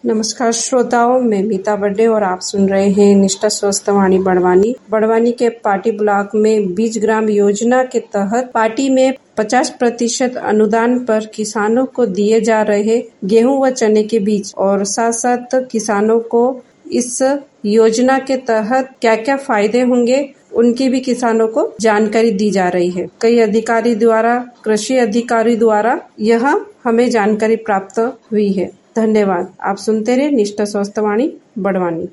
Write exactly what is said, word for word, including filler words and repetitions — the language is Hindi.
नमस्कार श्रोताओं, मैं मीता बड्डे और आप सुन रहे हैं निष्ठा स्वस्थ वाणी बड़वानी। बड़वानी के पाटी ब्लॉक में बीज ग्राम योजना के तहत पाटी में पचास प्रतिशत अनुदान पर किसानों को दिए जा रहे गेहूं व चने के बीज और साथ साथ किसानों को इस योजना के तहत क्या क्या फायदे होंगे उनकी भी किसानों को जानकारी दी जा रही है। कई अधिकारी द्वारा कृषि अधिकारी द्वारा यह हमें जानकारी प्राप्त हुई है। धन्यवाद। आप सुनते रहे निष्ठा स्वस्थ वाणी बड़वानी।